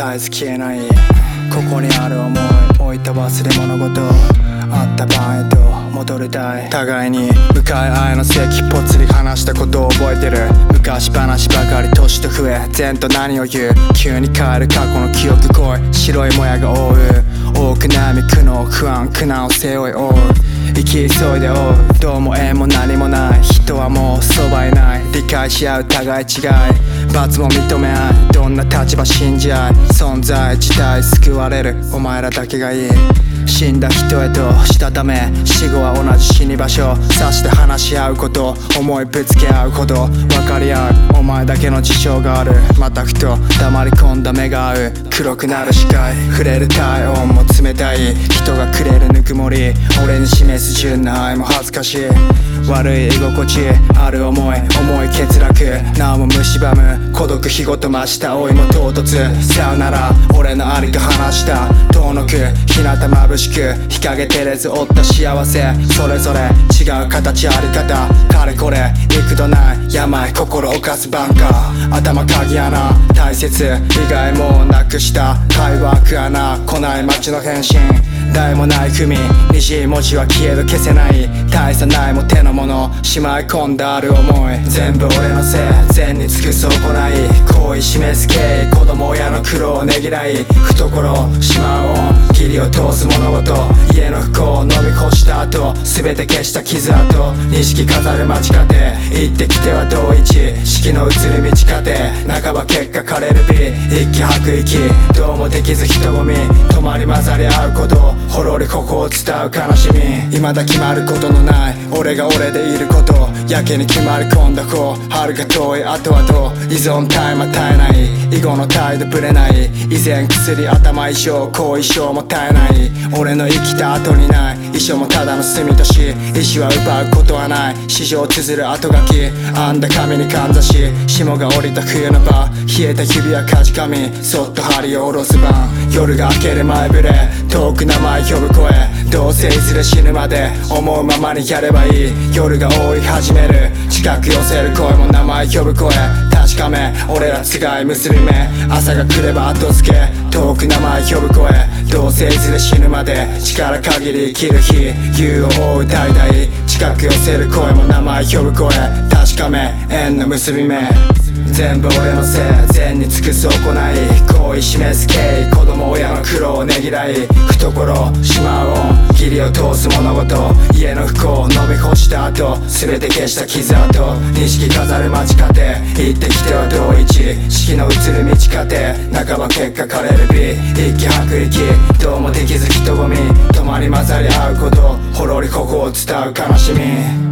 絶えず消えないここにある思い置いた忘れ物ごとあった晩へと戻りたい互いに向かい合いの席ぽつり話したことを覚えてる昔話ばかり年と増え前と何を言う急に変える過去の記憶濃い白いもやが覆う多く悩み苦悩不安苦難を背負い追う生き急いで追うどうも縁も何もない人はもうそばいない理解し合う互い違い罰も認め合いどんな立場信じ合い存在自体救われるお前らだけがいい死んだ人へとしたため死後は同じ死に場所さして話し合うこと思いぶつけ合うこと分かり合うお前だけの事情があるまたふと黙り込んだ目が合う黒くなる視界触れる体温も冷たい人がくれるぬくもり俺に示す純な愛も恥ずかしい悪い居心地ある思い重い欠落なおも蝕む孤独日ごと増した老いも唐突さよなら俺のありか話した遠のく日向眩しく日陰照れず追った幸せそれぞれ違う形あり方かれこれ幾度ない病心犯すバンカー頭鍵穴大切以外もなくした会話空穴来ない街の返信題もない組虹文字は消えど消せない大差ないも手のものしまい込んだある思い全部俺のせい善に尽くす行い好意示す敬意子供親の苦労をねぎらい懐しまう恩義理を通す物事家の不幸を飲み干した後全て消した傷跡錦飾る街角行ってきては同一四季の移り道過程半ば結果枯れる美息吐く息どうもできず人混み止まり混ざり合うことほろりここを伝う悲しみ未だ決まることのない俺が俺でいることやけに決まり込んだ子遥か遠い後々依存タイムは絶えない以後の態度ぶれない以前薬頭衣装後遺症も絶えない俺の生きた後にない遺書もただの墨とし意志は奪うことはない史上綴る後書き編んだ紙にかんざし霜が降りた冬の場冷えた指はかじかみそっと針を下ろす番夜が明ける前触れ遠く名前呼ぶ声どうせいずれ死ぬまで思うままにやればいい夜が覆い始める近く寄せる声も名前呼ぶ声確かめ俺らつがい結び目朝が来れば後付け遠く名前呼ぶ声どうせいずれ死ぬまで力限り生きる日夕を追う代々近く寄せる声も名前呼ぶ声確かめ縁の結び目全部俺のせい善に尽くす行い好意示す敬意子供親の苦労をねぎらい懐しまう恩義理を通す物事家の不幸を飲み干した後全て消した傷跡錦飾る街角行ってきては同一四季の移る道過程半ば結果枯れる美息吐く息どうもできず人混み止まり混ざり合うことほろりここを伝う悲しみ